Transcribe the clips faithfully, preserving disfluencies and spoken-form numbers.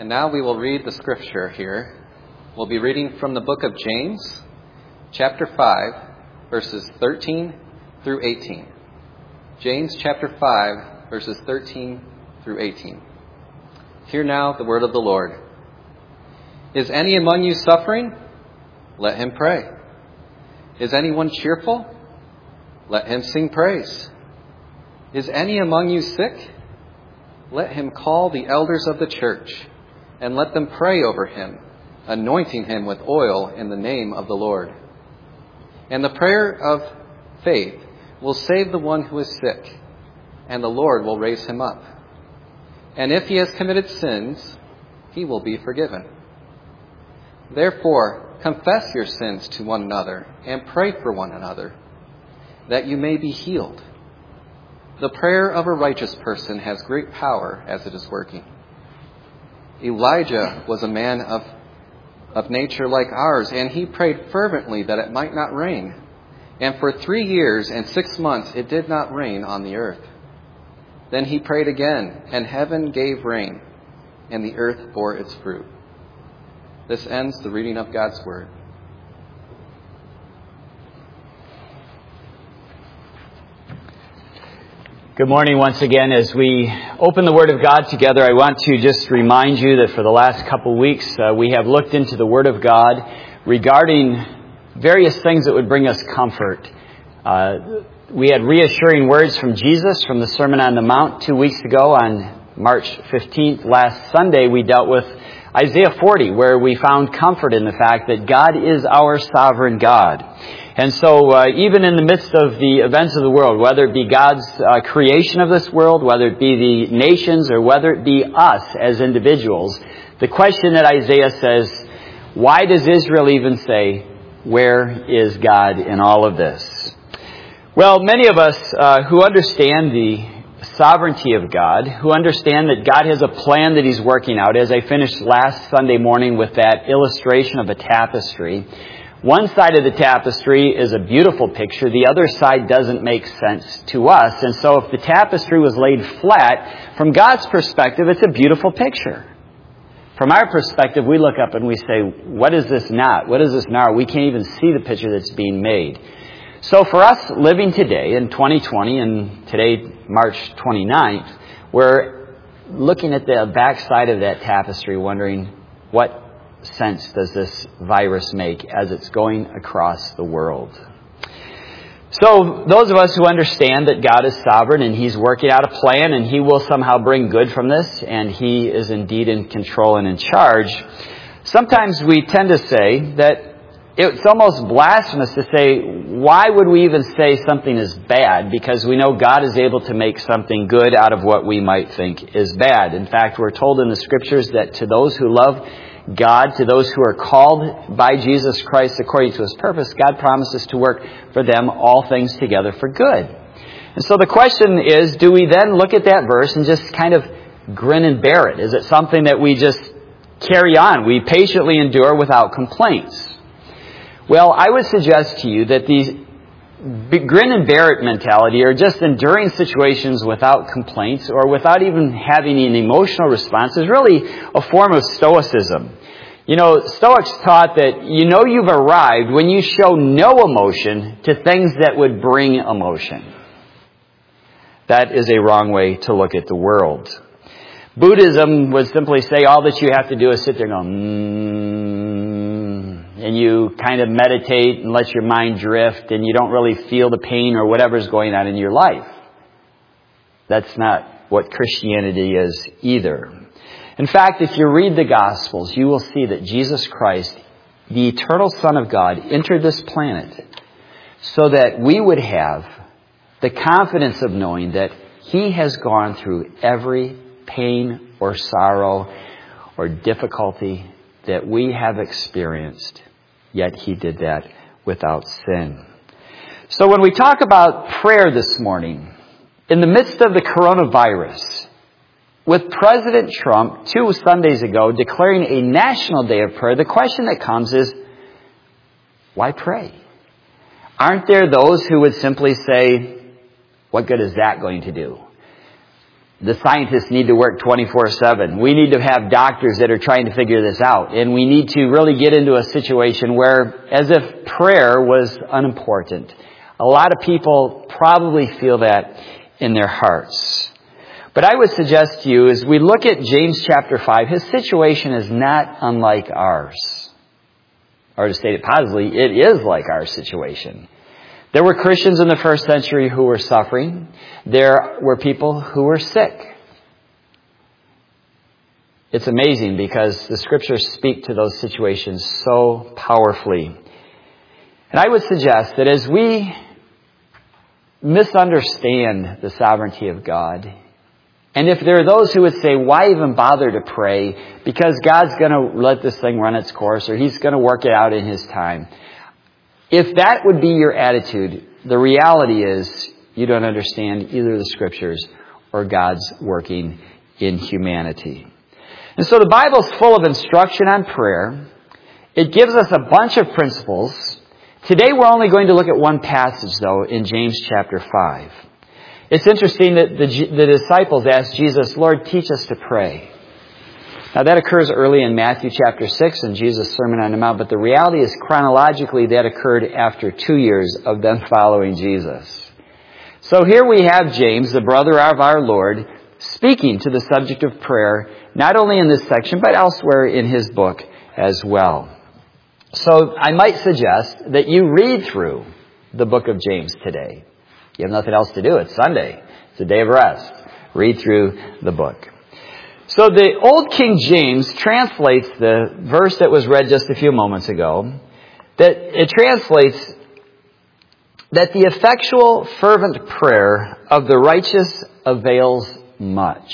And now we will read the scripture here. We'll be reading from the book of James, chapter five, verses thirteen through eighteen. James chapter five, verses thirteen through eighteen. Hear now the word of the Lord. Is any among you suffering? Let him pray. Is anyone cheerful? Let him sing praise. Is any among you sick? Let him call the elders of the church, and let them pray over him, anointing him with oil in the name of the Lord. And the prayer of faith will save the one who is sick, and the Lord will raise him up. And if he has committed sins, he will be forgiven. Therefore, confess your sins to one another and pray for one another, that you may be healed. The prayer of a righteous person has great power as it is working. Elijah was a man of, of nature like ours, and he prayed fervently that it might not rain. And for three years and six months it did not rain on the earth. Then he prayed again, and heaven gave rain, and the earth bore its fruit. This ends the reading of God's word. Good morning once again. As we open the Word of God together, I want to just remind you that for the last couple of weeks, uh, we have looked into the Word of God regarding various things that would bring us comfort. Uh, we had reassuring words from Jesus from the Sermon on the Mount two weeks ago on March fifteenth. Last Sunday, we dealt with Isaiah forty, where we found comfort in the fact that God is our sovereign God. And so uh, even in the midst of the events of the world, whether it be God's uh, creation of this world, whether it be the nations, or whether it be us as individuals, the question that Isaiah says, why does Israel even say, where is God in all of this? Well, many of us uh, who understand the sovereignty of God, who understand that God has a plan that He's working out, as I finished last Sunday morning with that illustration of a tapestry. One side of the tapestry is a beautiful picture. The other side doesn't make sense to us. And so if the tapestry was laid flat, from God's perspective, it's a beautiful picture. From our perspective, we look up and we say, what is this not? What is this now? We can't even see the picture that's being made. So for us living today in twenty twenty, and today, March twenty-ninth, we're looking at the backside of that tapestry wondering, what sense does this virus make as it's going across the world? So those of us who understand that God is sovereign and He's working out a plan and He will somehow bring good from this, and He is indeed in control and in charge, sometimes we tend to say that it's almost blasphemous to say, why would we even say something is bad? Because we know God is able to make something good out of what we might think is bad. In fact, we're told in the Scriptures that to those who love God, to those who are called by Jesus Christ according to His purpose, God promises to work for them all things together for good. And so the question is, do we then look at that verse and just kind of grin and bear it? Is it something that we just carry on? We patiently endure without complaints? Well, I would suggest to you that the grin and bear it mentality, or just enduring situations without complaints or without even having an emotional response, is really a form of stoicism. You know, Stoics taught that you know you've arrived when you show no emotion to things that would bring emotion. That is a wrong way to look at the world. Buddhism would simply say all that you have to do is sit there and go, mm, and you kind of meditate and let your mind drift, and you don't really feel the pain or whatever's going on in your life. That's not what Christianity is either. In fact, if you read the Gospels, you will see that Jesus Christ, the eternal Son of God, entered this planet so that we would have the confidence of knowing that He has gone through every pain or sorrow or difficulty that we have experienced, yet He did that without sin. So when we talk about prayer this morning, in the midst of the coronavirus, with President Trump two Sundays ago declaring a national day of prayer, the question that comes is, why pray? Aren't there those who would simply say, what good is that going to do? The scientists need to work twenty-four seven. We need to have doctors that are trying to figure this out. And we need to really get into a situation where, as if prayer was unimportant. A lot of people probably feel that in their hearts. But I would suggest to you, as we look at James chapter five, his situation is not unlike ours. Or to state it positively, it is like our situation. There were Christians in the first century who were suffering. There were people who were sick. It's amazing because the Scriptures speak to those situations so powerfully. And I would suggest that as we misunderstand the sovereignty of God, and if there are those who would say, why even bother to pray? Because God's going to let this thing run its course, or He's going to work it out in His time. If that would be your attitude, the reality is you don't understand either the Scriptures or God's working in humanity. And so the Bible's full of instruction on prayer. It gives us a bunch of principles. Today we're only going to look at one passage, though, in James chapter five. It's interesting that the, the disciples asked Jesus, Lord, teach us to pray. Now that occurs early in Matthew chapter six in Jesus' Sermon on the Mount, but the reality is chronologically that occurred after two years of them following Jesus. So here we have James, the brother of our Lord, speaking to the subject of prayer, not only in this section, but elsewhere in his book as well. So I might suggest that you read through the book of James today. You have nothing else to do. It's Sunday. It's a day of rest. Read through the book. So the Old King James translates the verse that was read just a few moments ago, that it translates that the effectual fervent prayer of the righteous avails much.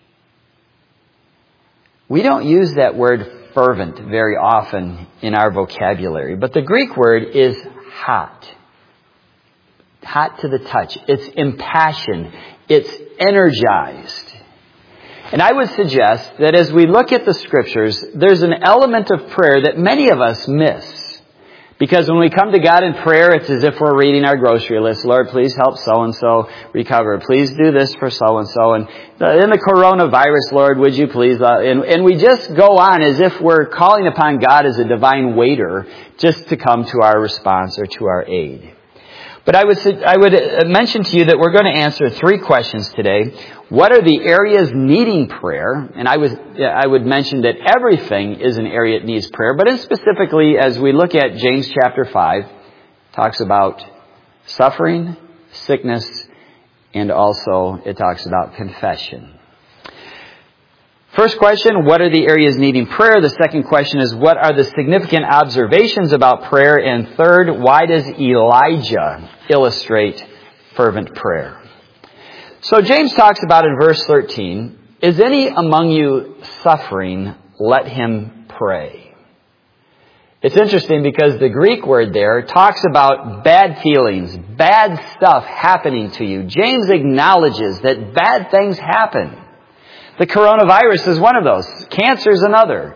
We don't use that word fervent very often in our vocabulary, but the Greek word is hot. Hot to the touch. It's impassioned. It's energized. And I would suggest that as we look at the Scriptures, there's an element of prayer that many of us miss. Because when we come to God in prayer, it's as if we're reading our grocery list. Lord, please help so-and-so recover. Please do this for so-and-so. And in the coronavirus, Lord, would you please? Uh, and, and we just go on as if we're calling upon God as a divine waiter just to come to our response or to our aid. But I would I would mention to you that we're going to answer three questions today. What are the areas needing prayer? And I would I would mention that everything is an area that needs prayer. But specifically, as we look at James chapter five, talks about suffering, sickness, and also it talks about confession. First question, what are the areas needing prayer? The second question is, what are the significant observations about prayer? And third, why does Elijah illustrate fervent prayer? So James talks about in verse thirteen, is any among you suffering? Let him pray. It's interesting because the Greek word there talks about bad feelings, bad stuff happening to you. James acknowledges that bad things happen. The coronavirus is one of those. Cancer is another.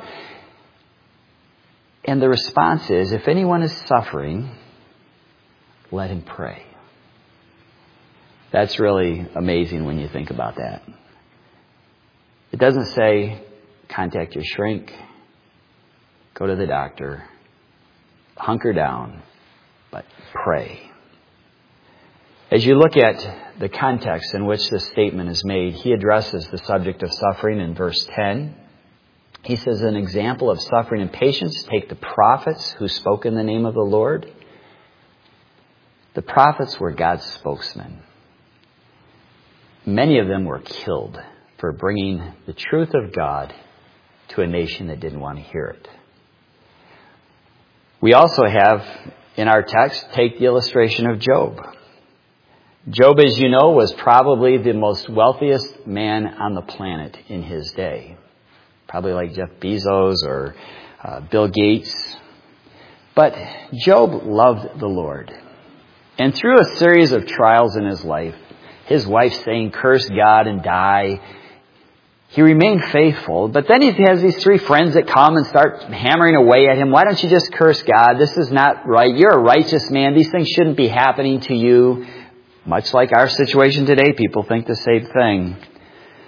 And the response is, if anyone is suffering, let him pray. That's really amazing when you think about that. It doesn't say, contact your shrink, go to the doctor, hunker down, but pray. As you look at the context in which this statement is made, he addresses the subject of suffering in verse ten. He says, an example of suffering and patience, take the prophets who spoke in the name of the Lord. The prophets were God's spokesmen. Many of them were killed for bringing the truth of God to a nation that didn't want to hear it. We also have, in our text, take the illustration of Job. Job, as you know, was probably the most wealthiest man on the planet in his day. Probably like Jeff Bezos or uh, Bill Gates. But Job loved the Lord. And through a series of trials in his life, his wife saying, curse God and die, he remained faithful. But then he has these three friends that come and start hammering away at him. Why don't you just curse God? This is not right. You're a righteous man. These things shouldn't be happening to you. Much like our situation today, people think the same thing.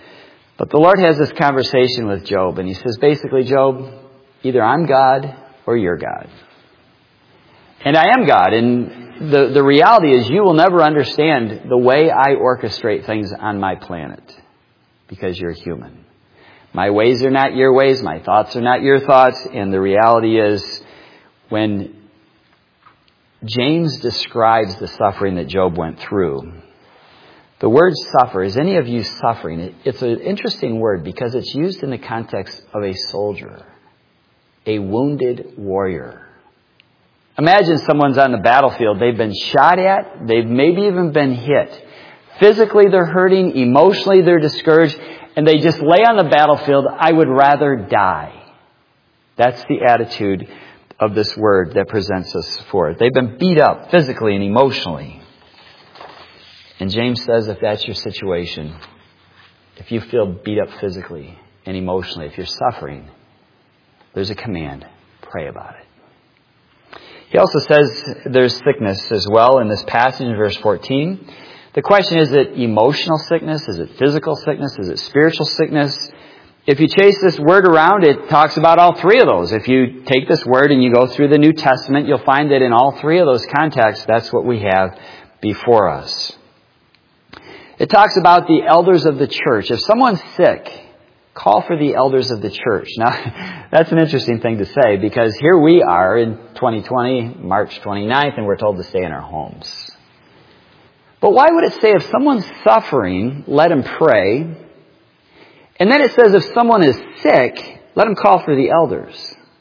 But the Lord has this conversation with Job, and he says, basically, Job, either I'm God or you're God. And I am God, and the, the reality is you will never understand the way I orchestrate things on my planet because you're human. My ways are not your ways, my thoughts are not your thoughts, and the reality is when James describes the suffering that Job went through, the word suffer, is any of you suffering? It, it's an interesting word because it's used in the context of a soldier, a wounded warrior. Imagine someone's on the battlefield. They've been shot at. They've maybe even been hit. Physically, they're hurting. Emotionally, they're discouraged. And they just lay on the battlefield. I would rather die. That's the attitude of this word that presents us for it. They've been beat up physically and emotionally. And James says if that's your situation, if you feel beat up physically and emotionally, if you're suffering, there's a command. Pray about it. He also says there's sickness as well in this passage in verse fourteen. The question is, is it emotional sickness? Is it physical sickness? Is it spiritual sickness? If you chase this word around, it talks about all three of those. If you take this word and you go through the New Testament, you'll find that in all three of those contexts, that's what we have before us. It talks about the elders of the church. If someone's sick, call for the elders of the church. Now, that's an interesting thing to say because here we are in twenty twenty, March twenty-ninth, and we're told to stay in our homes. But why would it say if someone's suffering, let him pray? And then it says if someone is sick, let him call for the elders.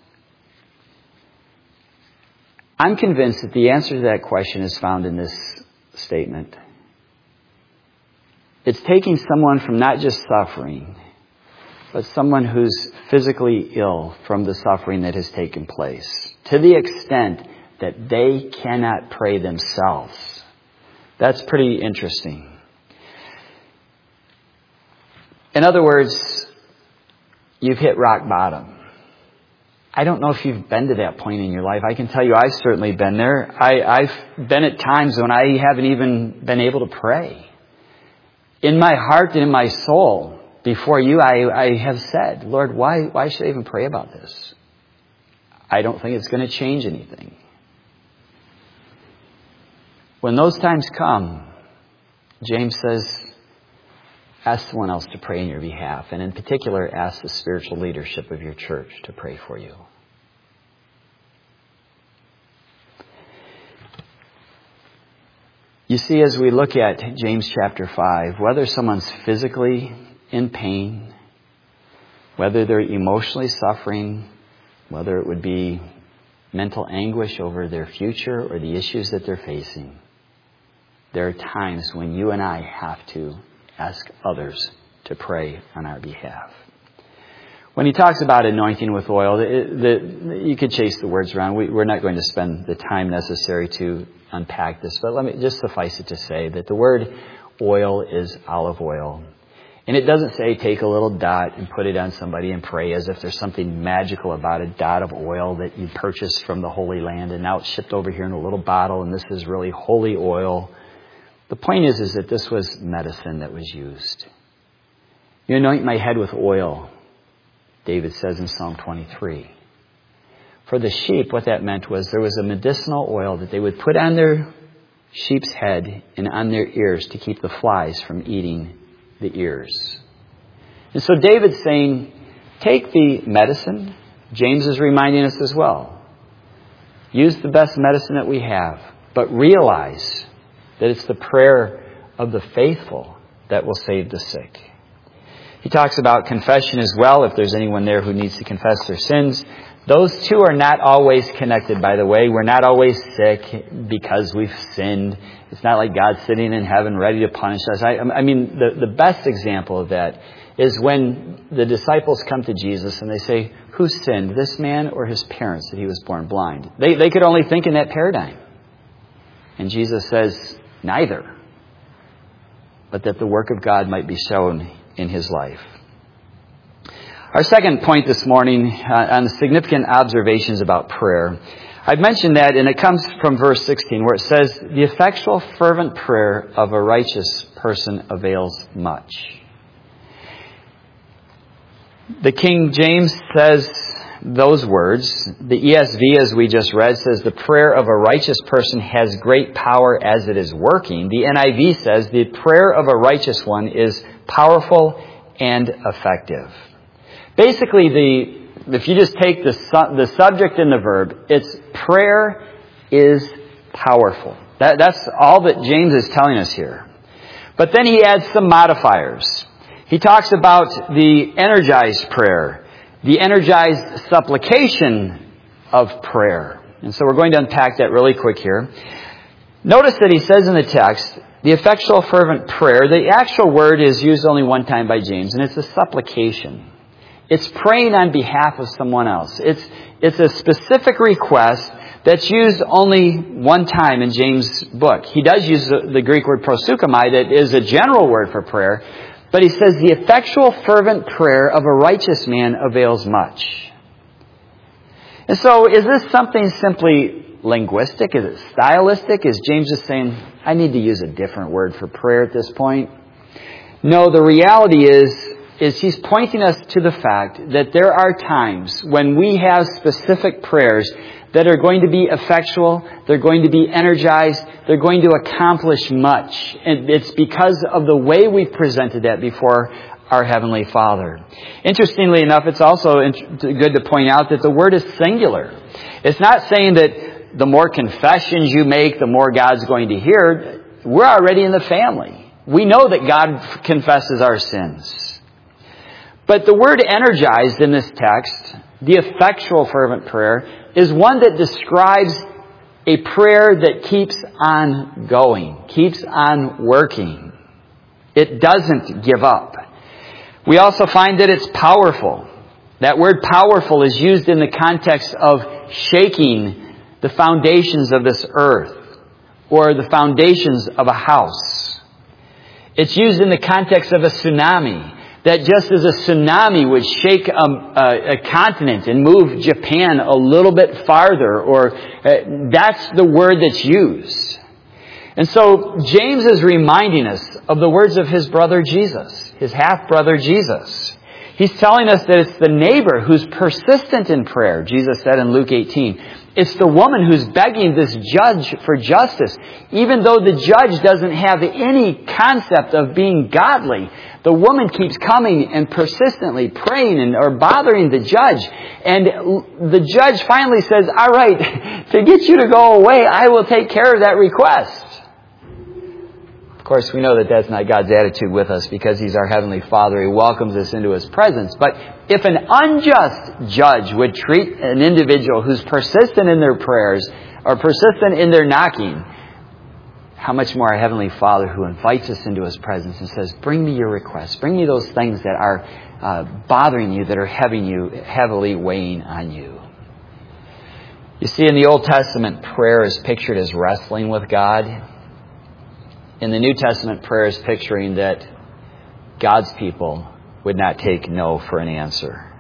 I'm convinced that the answer to that question is found in this statement. It's taking someone from not just suffering, but someone who's physically ill from the suffering that has taken place, to the extent that they cannot pray themselves. That's pretty interesting. In other words, you've hit rock bottom. I don't know if you've been to that point in your life. I can tell you I've certainly been there. I, I've been at times when I haven't even been able to pray. In my heart and in my soul, before you, I, I have said, Lord, why, why should I even pray about this? I don't think it's going to change anything. When those times come, James says, ask someone else to pray in your behalf. And in particular, ask the spiritual leadership of your church to pray for you. You see, as we look at James chapter five, whether someone's physically in pain, whether they're emotionally suffering, whether it would be mental anguish over their future or the issues that they're facing, there are times when you and I have to ask others to pray on our behalf. When he talks about anointing with oil, the, the, you could chase the words around. We, we're not going to spend the time necessary to unpack this, but let me just suffice it to say that the word oil is olive oil. And it doesn't say take a little dot and put it on somebody and pray as if there's something magical about a dot of oil that you purchased from the Holy Land and now it's shipped over here in a little bottle and this is really holy oil. The point is, is that this was medicine that was used. You anoint my head with oil, David says in Psalm twenty-three. For the sheep, what that meant was there was a medicinal oil that they would put on their sheep's head and on their ears to keep the flies from eating the ears. And so David's saying, take the medicine. James is reminding us as well. Use the best medicine that we have, but realize that it's the prayer of the faithful that will save the sick. He talks about confession as well, if there's anyone there who needs to confess their sins. Those two are not always connected, by the way. We're not always sick because we've sinned. It's not like God's sitting in heaven ready to punish us. I, I mean, the, the best example of that is when the disciples come to Jesus and they say, who sinned, this man or his parents, that he was born blind? They, they could only think in that paradigm. And Jesus says, neither, but that the work of God might be shown in his life. Our second point this morning uh, on the significant observations about prayer. I've mentioned that, and it comes from verse sixteen, where it says, the effectual fervent prayer of a righteous person avails much. The King James says those words. The E S V, as we just read, says the prayer of a righteous person has great power as it is working. The N I V says the prayer of a righteous one is powerful and effective. Basically, the if you just take the su- the subject and the verb, it's prayer is powerful. That, that's all that James is telling us here. But then he adds some modifiers. He talks about the energized prayer, the energized supplication of prayer. And so we're going to unpack that really quick here. Notice that he says in the text, the effectual fervent prayer, the actual word is used only one time by James, and it's a supplication. It's praying on behalf of someone else. It's, it's a specific request that's used only one time in James' book. He does use the, the Greek word proseuchomai, that is a general word for prayer. But he says, the effectual fervent prayer of a righteous man avails much. And so, is this something simply linguistic? Is it stylistic? Is James just saying, I need to use a different word for prayer at this point? No, the reality is, is he's pointing us to the fact that there are times when we have specific prayers that are going to be effectual, they're going to be energized, they're going to accomplish much. And it's because of the way we've presented that before our Heavenly Father. Interestingly enough, it's also good to point out that the word is singular. It's not saying that the more confessions you make, the more God's going to hear. We're already in the family. We know that God confesses our sins. But the word energized in this text, the effectual fervent prayer, is one that describes a prayer that keeps on going, keeps on working. It doesn't give up. We also find that it's powerful. That word powerful is used in the context of shaking the foundations of this earth or the foundations of a house. It's used in the context of a tsunami. That just as a tsunami would shake a, a, a continent and move Japan a little bit farther, or uh, that's the word that's used. And so James is reminding us of the words of his brother Jesus, his half-brother Jesus. He's telling us that it's the neighbor who's persistent in prayer, Jesus said in Luke eighteen. It's the woman who's begging this judge for justice. Even though the judge doesn't have any concept of being godly, the woman keeps coming and persistently praying and or bothering the judge. And the judge finally says, all right, to get you to go away, I will take care of that request. Of course, we know that that's not God's attitude with us because He's our Heavenly Father. He welcomes us into His presence. But if an unjust judge would treat an individual who's persistent in their prayers or persistent in their knocking, how much more our Heavenly Father who invites us into His presence and says, bring me your requests. Bring me those things that are uh, bothering you, that are heavy you, heavily weighing on you. You see, in the Old Testament, prayer is pictured as wrestling with God. In the New Testament, prayer is picturing that God's people would not take no for an answer.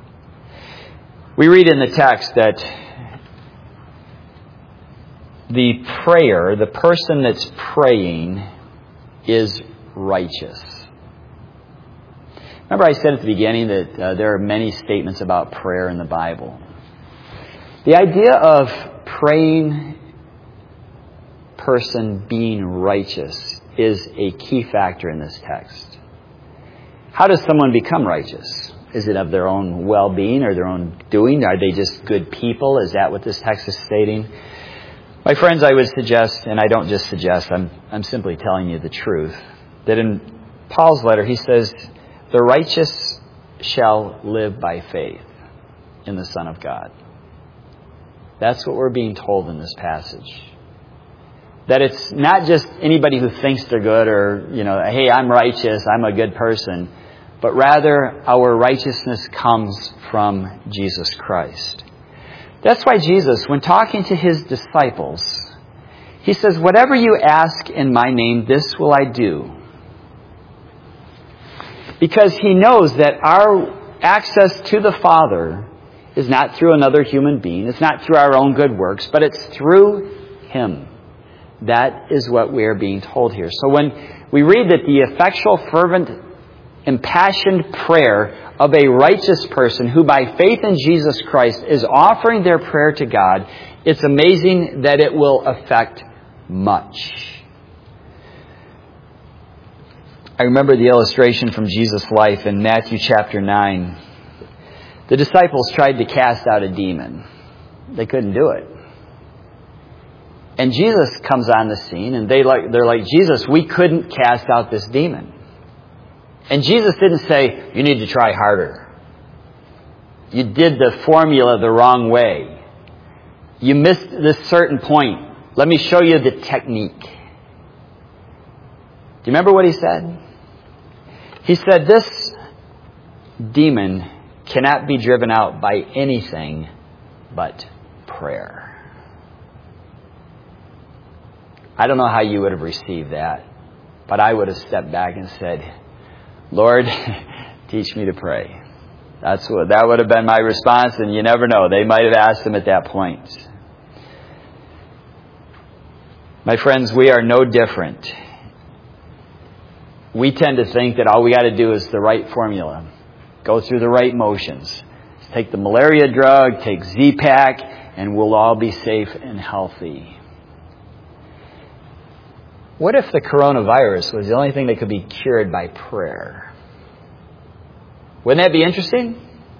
We read in the text that the prayer, the person that's praying, is righteous. Remember I said at the beginning that uh, there are many statements about prayer in the Bible. The idea of praying person being righteous is a key factor in this text. How does someone become righteous? Is it of their own well-being or their own doing? Are they just good people? Is that what this text is stating? My friends, I would suggest, and I don't just suggest, I'm, I'm simply telling you the truth, that in Paul's letter he says, the righteous shall live by faith in the Son of God. That's what we're being told in this passage. That it's not just anybody who thinks they're good or, you know, hey, I'm righteous, I'm a good person, but rather our righteousness comes from Jesus Christ. That's why Jesus, when talking to His disciples, He says, whatever you ask in my name, this will I do. Because He knows that our access to the Father is not through another human being. It's not through our own good works, but it's through Him. That is what we are being told here. So when we read that the effectual, fervent impassioned prayer of a righteous person who by faith in Jesus Christ is offering their prayer to God, it's amazing that it will affect much. I remember the illustration from Jesus' life in Matthew chapter nine. The disciples tried to cast out a demon. They couldn't do it. And Jesus comes on the scene and they like, they're like, Jesus, we couldn't cast out this demon. And Jesus didn't say, you need to try harder. You did the formula the wrong way. You missed this certain point. Let me show you the technique. Do you remember what he said? He said, this demon cannot be driven out by anything but prayer. I don't know how you would have received that, but I would have stepped back and said, Lord, teach me to pray. That's what, that would have been my response, and you never know. They might have asked him at that point. My friends, we are no different. We tend to think that all we got to do is the right formula. Go through the right motions. Take the malaria drug, take Z-Pak, and we'll all be safe and healthy. What if the coronavirus was the only thing that could be cured by prayer? Wouldn't that be interesting?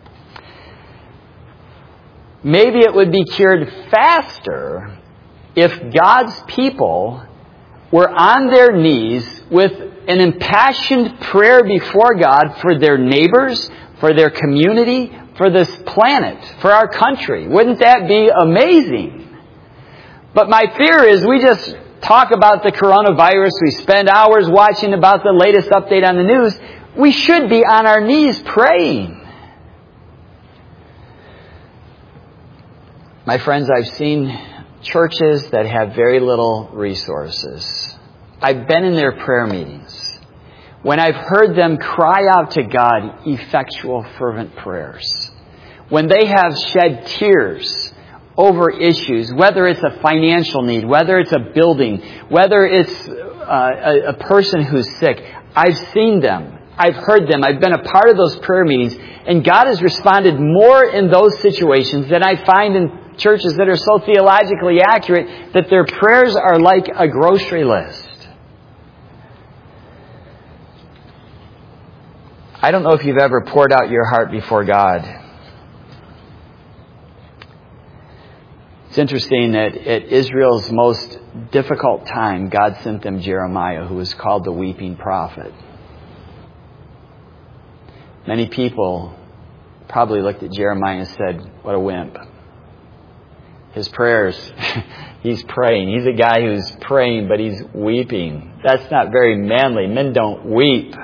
Maybe it would be cured faster if God's people were on their knees with an impassioned prayer before God for their neighbors, for their community, for this planet, for our country. Wouldn't that be amazing? But my fear is we just talk about the coronavirus. We spend hours watching about the latest update on the news. We should be on our knees praying. My friends, I've seen churches that have very little resources. I've been in their prayer meetings when I've heard them cry out to God effectual, fervent prayers. When they have shed tears over issues, whether it's a financial need, whether it's a building, whether it's uh, a, a person who's sick. I've seen them. I've heard them. I've been a part of those prayer meetings. And God has responded more in those situations than I find in churches that are so theologically accurate that their prayers are like a grocery list. I don't know if you've ever poured out your heart before God. It's interesting that at Israel's most difficult time, God sent them Jeremiah, who was called the weeping prophet. Many people probably looked at Jeremiah and said, what a wimp. His prayers, he's praying. He's a guy who's praying, but he's weeping. That's not very manly. Men don't weep.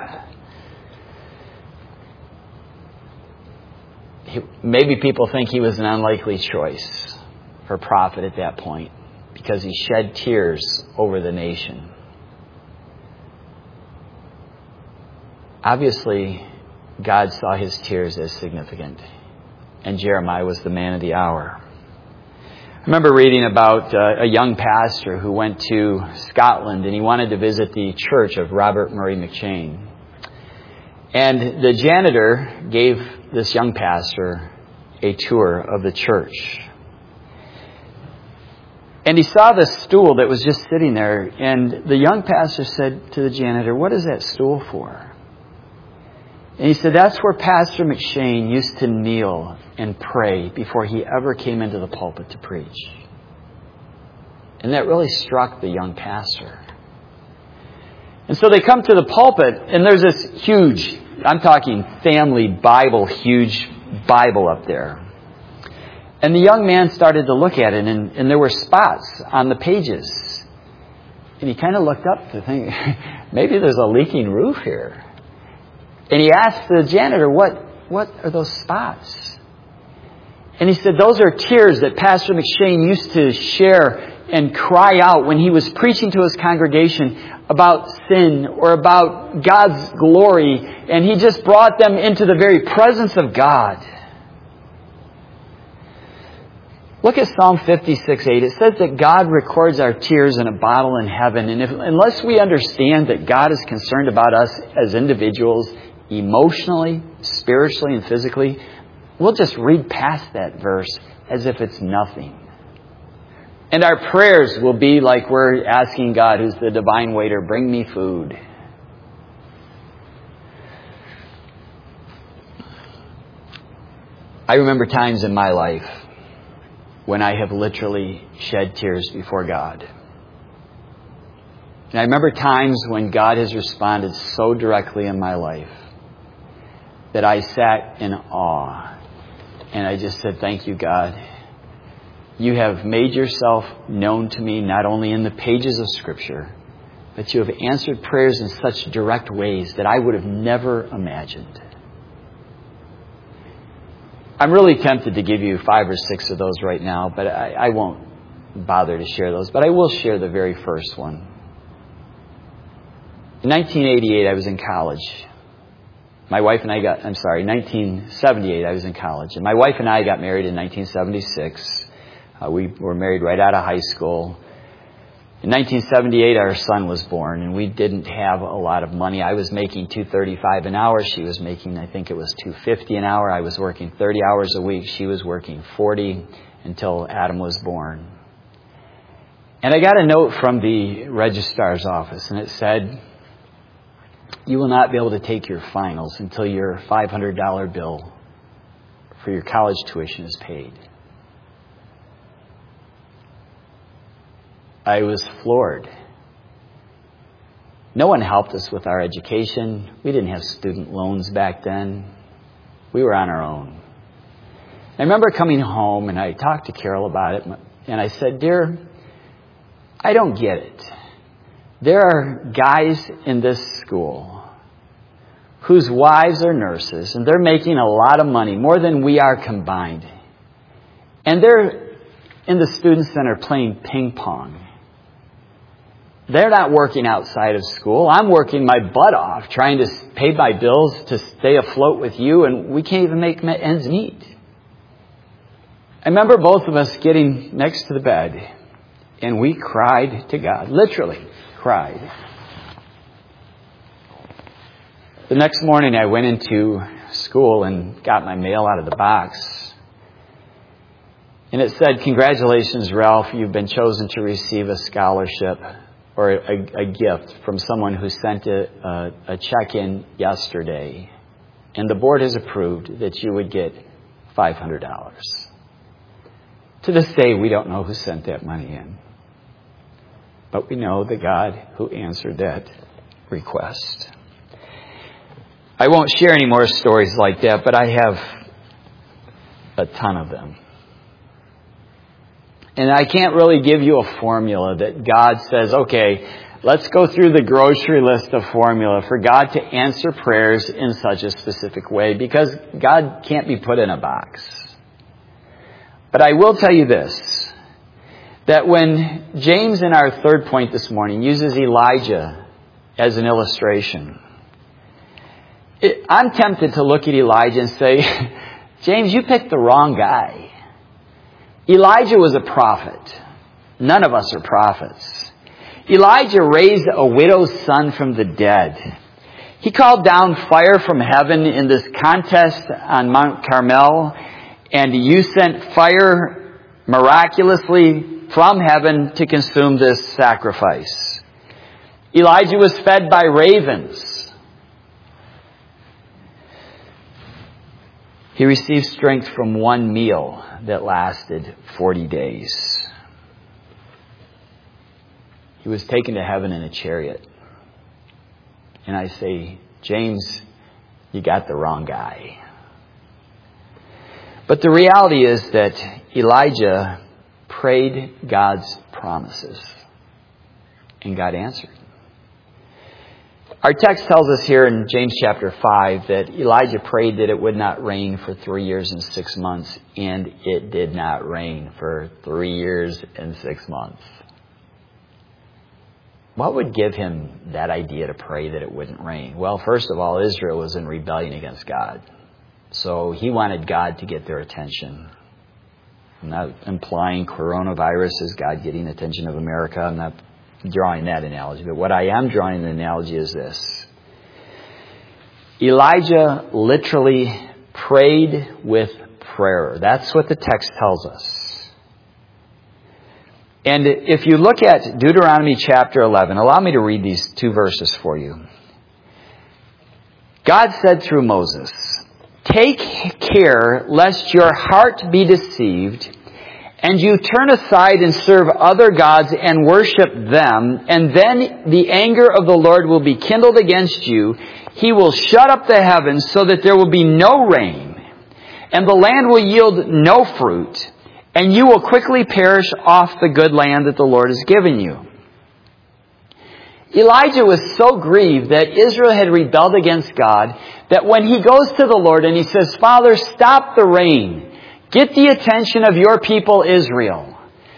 He, maybe people think he was an unlikely choice for prophet at that point because he shed tears over the nation. Obviously, God saw his tears as significant, and Jeremiah was the man of the hour. I remember reading about uh, a young pastor who went to Scotland and he wanted to visit the church of Robert Murray McCheyne. And the janitor gave this young pastor a tour of the church. And he saw this stool that was just sitting there, and the young pastor said to the janitor, what is that stool for? And he said, that's where Pastor McCheyne used to kneel and pray before he ever came into the pulpit to preach. And that really struck the young pastor. And so they come to the pulpit, and there's this huge, I'm talking family Bible, huge Bible up there. And the young man started to look at it, and, and there were spots on the pages. And he kind of looked up to think, maybe there's a leaking roof here. And he asked the janitor, what, what are those spots? And he said, those are tears that Pastor McCheyne used to share and cry out when he was preaching to his congregation about sin or about God's glory. And he just brought them into the very presence of God. Look at Psalm fifty-six eight. It says that God records our tears in a bottle in heaven. And if, unless we understand that God is concerned about us as individuals, emotionally, spiritually, and physically, we'll just read past that verse as if it's nothing. And our prayers will be like we're asking God, who's the divine waiter, bring me food. I remember times in my life when I have literally shed tears before God. And I remember times when God has responded so directly in my life that I sat in awe. And I just said, thank you, God. You have made yourself known to me not only in the pages of Scripture, but you have answered prayers in such direct ways that I would have never imagined. I'm really tempted to give you five or six of those right now, but I, I won't bother to share those. But I will share the very first one. In nineteen eighty-eight, I was in college. My wife and I got, I'm sorry, nineteen seventy-eight, I was in college. And my wife and I got married in nineteen seventy-six. Uh, we were married right out of high school. In nineteen seventy-eight, our son was born, and we didn't have a lot of money. I was making two dollars and thirty-five cents an hour. She was making, I think it was two dollars and fifty cents an hour. I was working thirty hours a week. She was working forty until Adam was born. And I got a note from the registrar's office, and it said, you will not be able to take your finals until your five hundred dollars bill for your college tuition is paid. I was floored. No one helped us with our education. We didn't have student loans back then. We were on our own. I remember coming home and I talked to Carol about it, and I said, dear, I don't get it. There are guys in this school whose wives are nurses, and they're making a lot of money, more than we are combined. And they're in the student center playing ping pong. They're not working outside of school. I'm working my butt off trying to pay my bills to stay afloat with you, and we can't even make ends meet. I remember both of us getting next to the bed, and we cried to God, literally cried. The next morning I went into school and got my mail out of the box. And it said, congratulations, Ralph, you've been chosen to receive a scholarship or a, a gift from someone who sent a, a, a check in yesterday. And the board has approved that you would get five hundred dollars. To this day, we don't know who sent that money in. But we know the God who answered that request. I won't share any more stories like that, but I have a ton of them. And I can't really give you a formula that God says, okay, let's go through the grocery list of formula for God to answer prayers in such a specific way, because God can't be put in a box. But I will tell you this, that when James in our third point this morning uses Elijah as an illustration, it, I'm tempted to look at Elijah and say, James, you picked the wrong guy. Elijah was a prophet. None of us are prophets. Elijah raised a widow's son from the dead. He called down fire from heaven in this contest on Mount Carmel, and you sent fire miraculously from heaven to consume this sacrifice. Elijah was fed by ravens. He received strength from one meal that lasted forty days. He was taken to heaven in a chariot. And I say, James, you got the wrong guy. But the reality is that Elijah prayed God's promises, and God answered. Our text tells us here in James chapter five that Elijah prayed that it would not rain for three years and six months, and it did not rain for three years and six months. What would give him that idea to pray that it wouldn't rain? Well, first of all, Israel was in rebellion against God. So he wanted God to get their attention. I'm not implying coronavirus is God getting the attention of America. I'm not drawing that analogy. But what I am drawing the analogy is this. Elijah literally prayed with prayer. That's what the text tells us. And if you look at Deuteronomy chapter eleven, allow me to read these two verses for you. God said through Moses, "Take care lest your heart be deceived, and you turn aside and serve other gods and worship them, and then the anger of the Lord will be kindled against you. He will shut up the heavens so that there will be no rain, and the land will yield no fruit, and you will quickly perish off the good land that the Lord has given you." Elijah was so grieved that Israel had rebelled against God that when he goes to the Lord and he says, "Father, stop the rain. Get the attention of your people Israel.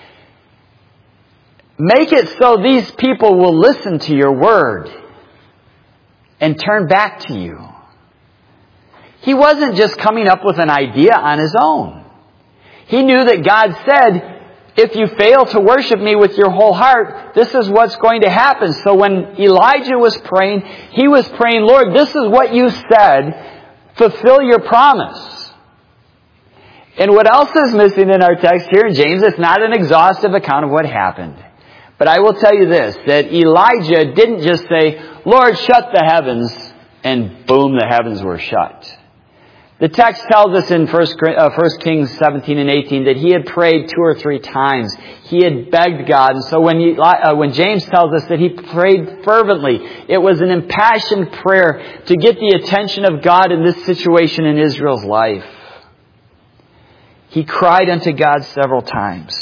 Make it so these people will listen to your word and turn back to you." He wasn't just coming up with an idea on his own. He knew that God said, "If you fail to worship me with your whole heart, this is what's going to happen." So when Elijah was praying, he was praying, "Lord, this is what you said. Fulfill your promise." And what else is missing in our text here in James? It's not an exhaustive account of what happened. But I will tell you this, that Elijah didn't just say, "Lord, shut the heavens," and boom, the heavens were shut. The text tells us in First Kings seventeen and eighteen that he had prayed two or three times. He had begged God. And so when, he, uh, when James tells us that he prayed fervently, it was an impassioned prayer to get the attention of God in this situation in Israel's life. He cried unto God several times.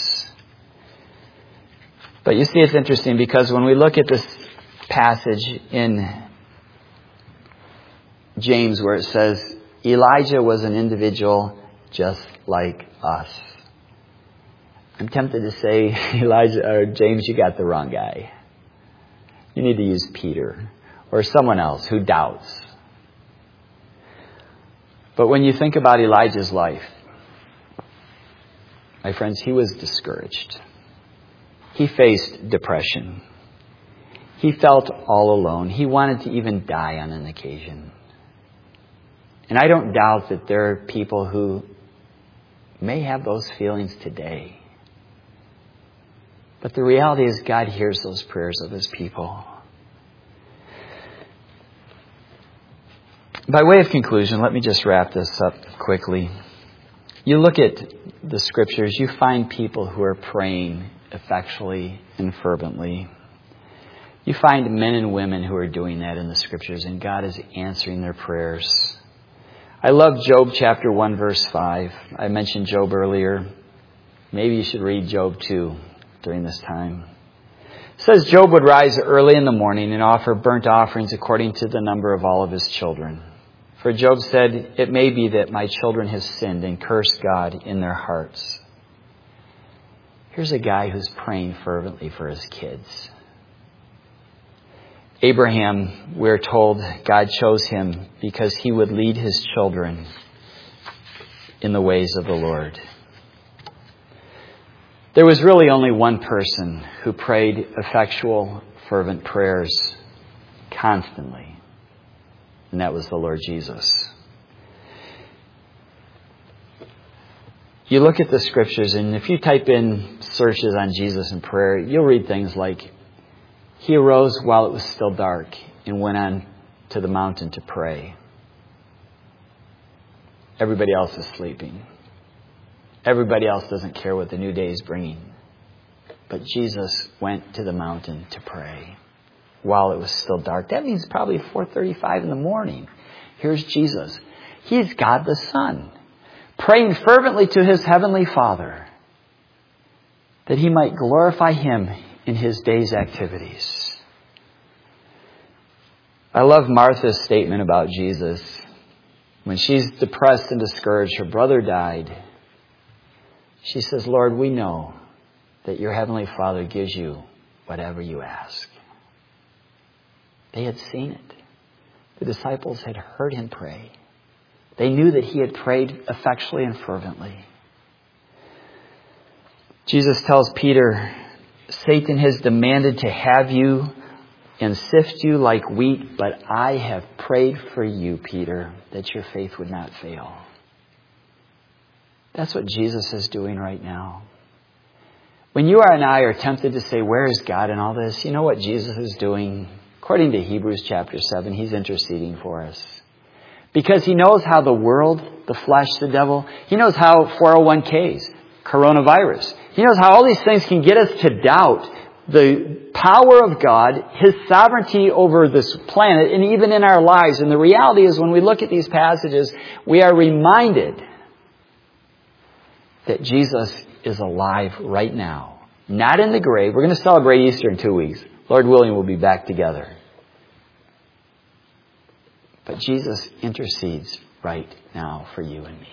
But you see, it's interesting because when we look at this passage in James where it says, Elijah was an individual just like us, I'm tempted to say, Elijah or James, you got the wrong guy. You need to use Peter or someone else who doubts. But when you think about Elijah's life, my friends, he was discouraged. He faced depression. He felt all alone. He wanted to even die on an occasion. And I don't doubt that there are people who may have those feelings today. But the reality is God hears those prayers of His people. By way of conclusion, let me just wrap this up quickly. You look at the Scriptures, you find people who are praying effectually and fervently. You find men and women who are doing that in the Scriptures, and God is answering their prayers. I love Job chapter one, verse five. I mentioned Job earlier. Maybe you should read Job two during this time. It says Job would rise early in the morning and offer burnt offerings according to the number of all of his children. For Job said, "It may be that my children have sinned and cursed God in their hearts." Here's a guy who's praying fervently for his kids. Abraham, we're told, God chose him because he would lead his children in the ways of the Lord. There was really only one person who prayed effectual, fervent prayers constantly. And that was the Lord Jesus. You look at the Scriptures, and if you type in searches on Jesus and prayer, you'll read things like, He arose while it was still dark and went on to the mountain to pray. Everybody else is sleeping. Everybody else doesn't care what the new day is bringing. But Jesus went to the mountain to pray while it was still dark. That means probably four thirty-five in the morning. Here's Jesus. He's God the Son, praying fervently to His heavenly Father that He might glorify Him in His day's activities. I love Martha's statement about Jesus. When she's depressed and discouraged, her brother died. She says, "Lord, we know that your heavenly Father gives you whatever you ask." They had seen it. The disciples had heard Him pray. They knew that He had prayed effectually and fervently. Jesus tells Peter, Satan has demanded to have you and sift you like wheat, but I have prayed for you, Peter, that your faith would not fail. That's what Jesus is doing right now. When you and I are tempted to say, where is God in all this? You know what Jesus is doing? According to Hebrews chapter seven, he's interceding for us. Because he knows how the world, the flesh, the devil, he knows how four oh one k's, coronavirus. He knows how all these things can get us to doubt the power of God, his sovereignty over this planet, and even in our lives. And the reality is when we look at these passages, we are reminded that Jesus is alive right now. Not in the grave. We're going to celebrate Easter in two weeks. Lord willing, we'll be back together. But Jesus intercedes right now for you and me.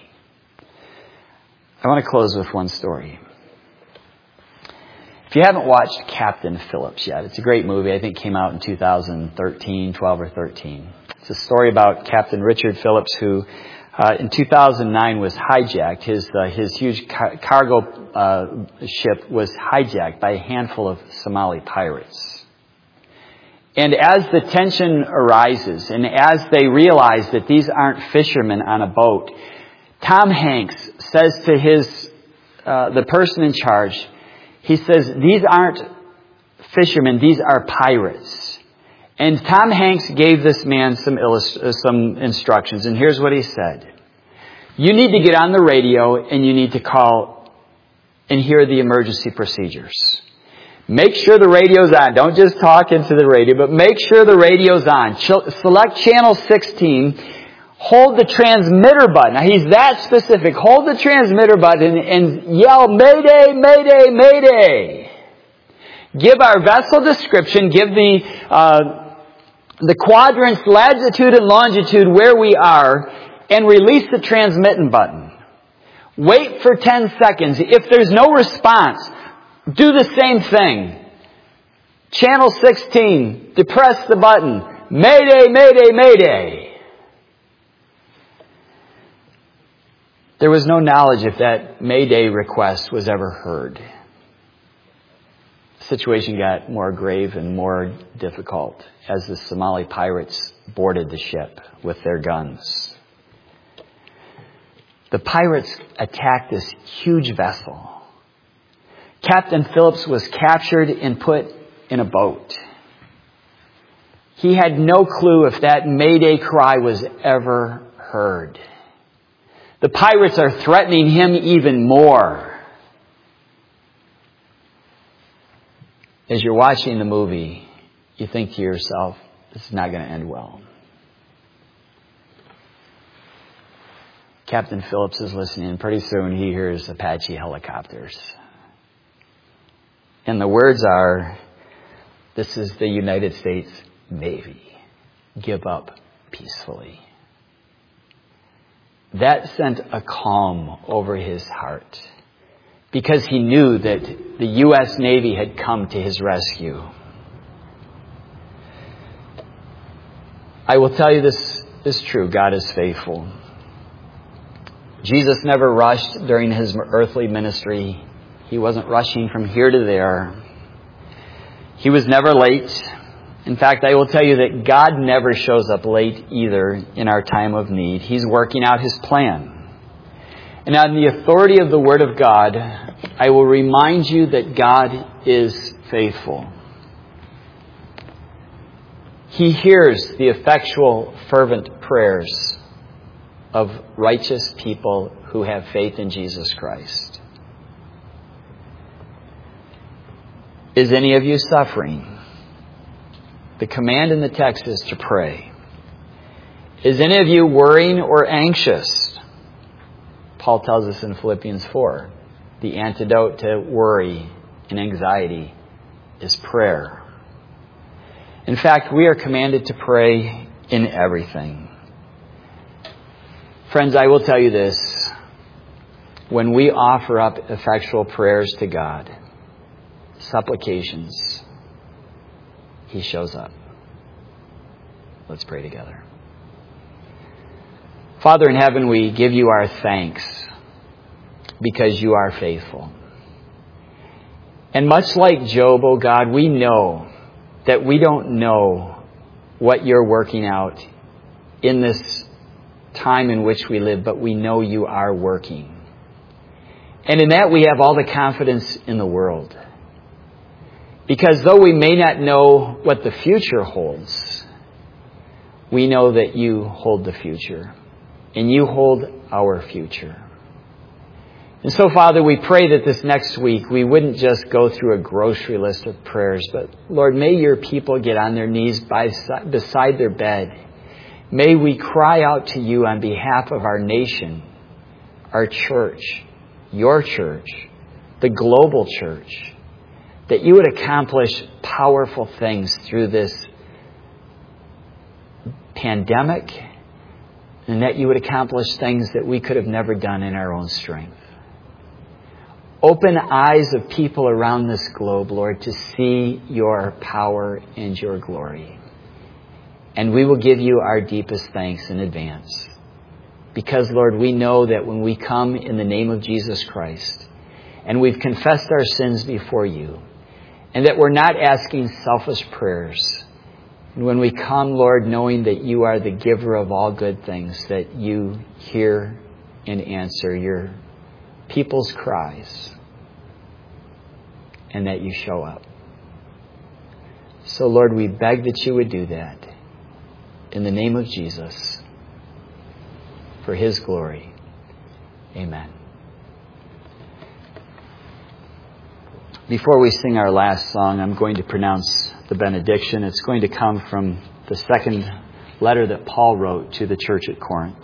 I want to close with one story. If you haven't watched Captain Phillips yet, it's a great movie. I think it came out in two thousand thirteen, twelve or thirteen. It's a story about Captain Richard Phillips who uh, in two thousand nine was hijacked. His uh, his huge car- cargo uh, ship was hijacked by a handful of Somali pirates. And as the tension arises and as they realize that these aren't fishermen on a boat, Tom Hanks says to his uh, the person in charge, he says, these aren't fishermen, these are pirates. And Tom Hanks gave this man some illust- uh, some instructions. And here's what he said. You need to get on the radio and you need to call and hear the emergency procedures. Make sure the radio's on. Don't just talk into the radio, but make sure the radio's on. Ch- select channel sixteen. Hold the transmitter button. Now, he's that specific. Hold the transmitter button and yell, Mayday, Mayday, Mayday. Give our vessel description. Give the uh, the quadrants, latitude and longitude where we are, and release the transmitting button. Wait for ten seconds. If there's no response, do the same thing. Channel sixteen, depress the button. Mayday, Mayday, Mayday. There was no knowledge if that Mayday request was ever heard. The situation got more grave and more difficult as the Somali pirates boarded the ship with their guns. The pirates attacked this huge vessel. Captain Phillips was captured and put in a boat. He had no clue if that Mayday cry was ever heard. The pirates are threatening him even more. As you're watching the movie, you think to yourself, this is not going to end well. Captain Phillips is listening, and pretty soon he hears Apache helicopters. And the words are, this is the United States Navy. Give up peacefully. That sent a calm over his heart because he knew that the U S Navy had come to his rescue. I will tell you this is true. God is faithful. Jesus never rushed during his earthly ministry. He wasn't rushing from here to there. He was never late. In fact, I will tell you that God never shows up late either in our time of need. He's working out his plan. And on the authority of the Word of God, I will remind you that God is faithful. He hears the effectual, fervent prayers of righteous people who have faith in Jesus Christ. Is any of you suffering? The command in the text is to pray. Is any of you worrying or anxious? Paul tells us in Philippians four, the antidote to worry and anxiety is prayer. In fact, we are commanded to pray in everything. Friends, I will tell you this. When we offer up effectual prayers to God, supplications, He shows up. Let's pray together. Father in heaven, we give you our thanks because you are faithful. And much like Job, oh God, we know that we don't know what you're working out in this time in which we live, but we know you are working. And in that we have all the confidence in the world. Because though we may not know what the future holds, we know that you hold the future. And you hold our future. And so, Father, we pray that this next week we wouldn't just go through a grocery list of prayers, but Lord, may your people get on their knees by, beside their bed. May we cry out to you on behalf of our nation, our church, your church, the global church, that you would accomplish powerful things through this pandemic, and that you would accomplish things that we could have never done in our own strength. Open eyes of people around this globe, Lord, to see your power and your glory. And we will give you our deepest thanks in advance. Because, Lord, we know that when we come in the name of Jesus Christ, and we've confessed our sins before you, and that we're not asking selfish prayers, and when we come, Lord, knowing that you are the giver of all good things, that you hear and answer your people's cries, and that you show up. So, Lord, we beg that you would do that in the name of Jesus, for his glory. Amen. Before we sing our last song, I'm going to pronounce the benediction. It's going to come from the second letter that Paul wrote to the church at Corinth.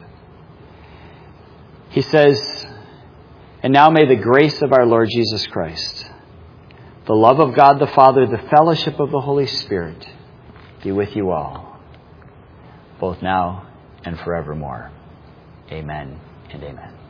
He says, "And now may the grace of our Lord Jesus Christ, the love of God the Father, the fellowship of the Holy Spirit be with you all, both now and forevermore. Amen and amen."